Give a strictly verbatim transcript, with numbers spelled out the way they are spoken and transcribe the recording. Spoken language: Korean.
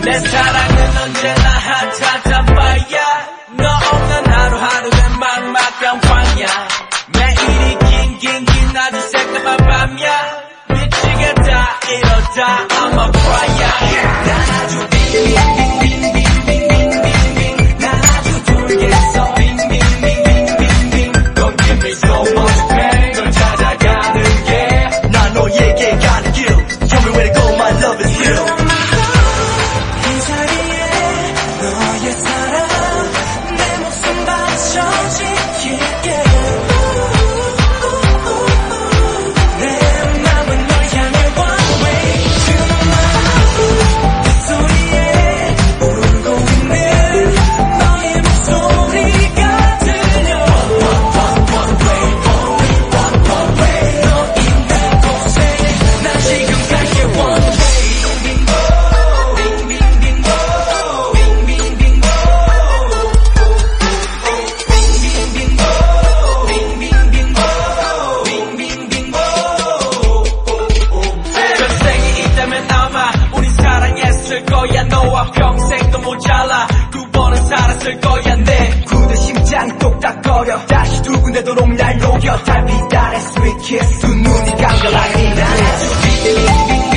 내 사랑은 언제나 핫하단 fire. 너 없는 하루하루는 막막한 광야. 매일이 긴긴긴 아주 새까만 밤이야. 미치겠다 이러다 I'm a cry. 난 아주 빙빙빙빙빙빙빙빙빙 난 아주 돌겠어 빙빙빙빙빙빙 Don't give me so much pain. 널 찾아가는 게 난 너에게 가는 길. Tell me where to go, my love is real. 이 자리에 너의 사랑 내 목숨 바쳐 지킬게. 거야 너와 평생도 모자라. 두 번은 살았을 거야. 내 굳은 심장이 똑딱거려. 다시 두 군데도록 날 녹여. 달빛 아래 sweet kiss 두 눈이 감겨 like 난 아주 빙빙빙빙